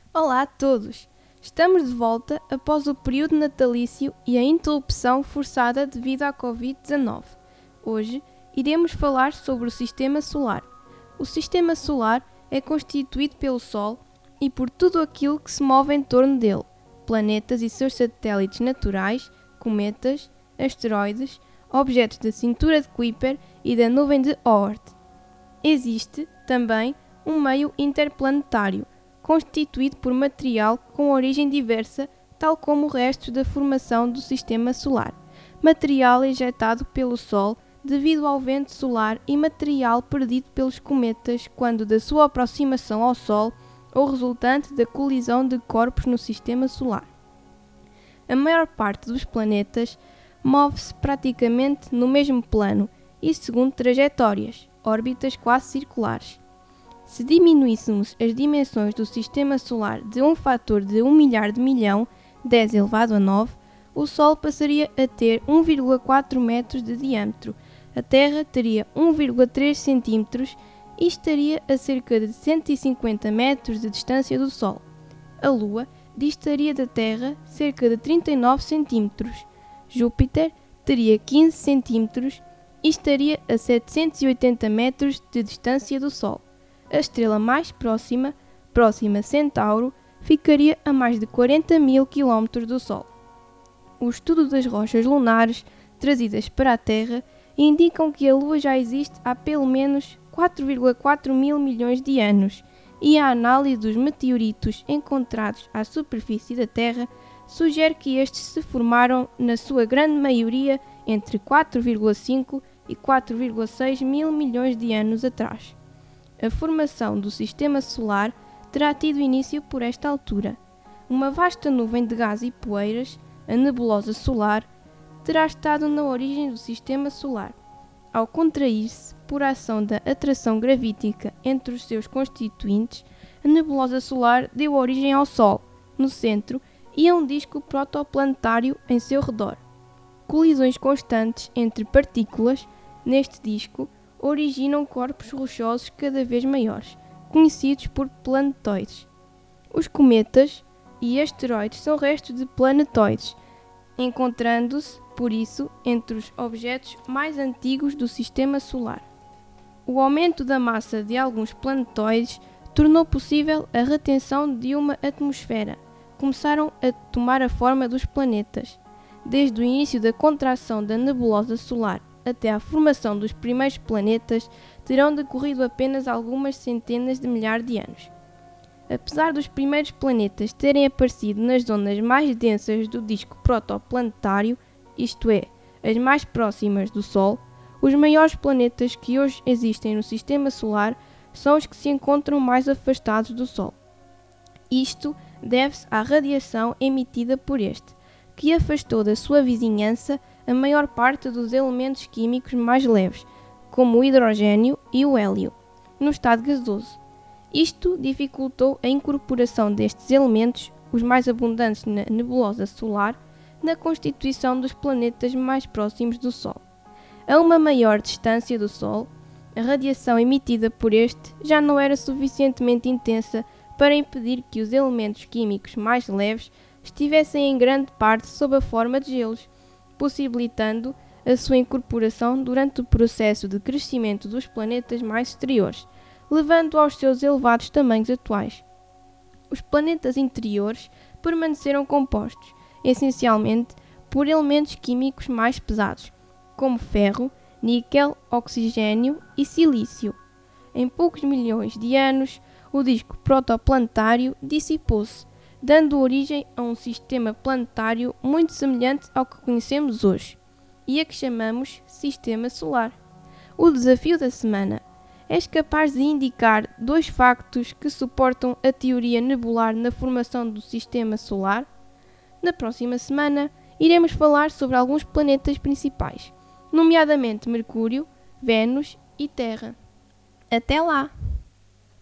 Olá a todos! Estamos de volta após o período natalício e a interrupção forçada devido à Covid-19. Hoje iremos falar sobre o Sistema Solar. O Sistema Solar é constituído pelo Sol e por tudo aquilo que se move em torno dele: planetas e seus satélites naturais, cometas, asteroides, objetos da cintura de Kuiper e da nuvem de Oort. Existe também um meio interplanetário, constituído por material com origem diversa, tal como restos da formação do Sistema Solar, material injetado pelo Sol devido ao vento solar e material perdido pelos cometas quando da sua aproximação ao Sol ou resultante da colisão de corpos no Sistema Solar. A maior parte dos planetas move-se praticamente no mesmo plano e segundo trajetórias, órbitas quase circulares. Se diminuíssemos as dimensões do Sistema Solar de um fator de 1 milhar de milhão, 10 elevado a 9, o Sol passaria a ter 1,4 metros de diâmetro, a Terra teria 1,3 centímetros e estaria a cerca de 150 metros de distância do Sol. A Lua distaria da Terra cerca de 39 centímetros. Júpiter teria 15 centímetros e estaria a 780 metros de distância do Sol. A estrela mais próxima, Próxima Centauro, ficaria a mais de 40 mil km do Sol. O estudo das rochas lunares trazidas para a Terra indicam que a Lua já existe há pelo menos 4,4 mil milhões de anos e a análise dos meteoritos encontrados à superfície da Terra sugere que estes se formaram, na sua grande maioria, entre 4,5 e 4,6 mil milhões de anos atrás. A formação do Sistema Solar terá tido início por esta altura. Uma vasta nuvem de gás e poeiras, a nebulosa solar, terá estado na origem do Sistema Solar. Ao contrair-se por ação da atração gravítica entre os seus constituintes, a nebulosa solar deu origem ao Sol, no centro, e a um disco protoplanetário em seu redor. Colisões constantes entre partículas neste disco originam corpos rochosos cada vez maiores, conhecidos por planetoides. Os cometas e asteroides são restos de planetoides, encontrando-se, por isso, entre os objetos mais antigos do Sistema Solar. O aumento da massa de alguns planetoides tornou possível a retenção de uma atmosfera. Começaram a tomar a forma dos planetas. Desde o início da contração da nebulosa solar até à formação dos primeiros planetas, terão decorrido apenas algumas centenas de milhares de anos. Apesar dos primeiros planetas terem aparecido nas zonas mais densas do disco protoplanetário, isto é, as mais próximas do Sol, os maiores planetas que hoje existem no Sistema Solar são os que se encontram mais afastados do Sol. Isto deve-se à radiação emitida por este, que afastou da sua vizinhança a maior parte dos elementos químicos mais leves, como o hidrogênio e o hélio, no estado gasoso. Isto dificultou a incorporação destes elementos, os mais abundantes na nebulosa solar, na constituição dos planetas mais próximos do Sol. A uma maior distância do Sol, a radiação emitida por este já não era suficientemente intensa para impedir que os elementos químicos mais leves estivessem em grande parte sob a forma de gelos, possibilitando a sua incorporação durante o processo de crescimento dos planetas mais exteriores, levando aos seus elevados tamanhos atuais. Os planetas interiores permaneceram compostos, essencialmente, por elementos químicos mais pesados, como ferro, níquel, oxigênio e silício. Em poucos milhões de anos, o disco protoplanetário dissipou-se, dando origem a um sistema planetário muito semelhante ao que conhecemos hoje, e a que chamamos Sistema Solar. O desafio da semana: és capaz de indicar 2 factos que suportam a teoria nebular na formação do Sistema Solar? Na próxima semana, iremos falar sobre alguns planetas principais, nomeadamente Mercúrio, Vênus e Terra. Até lá!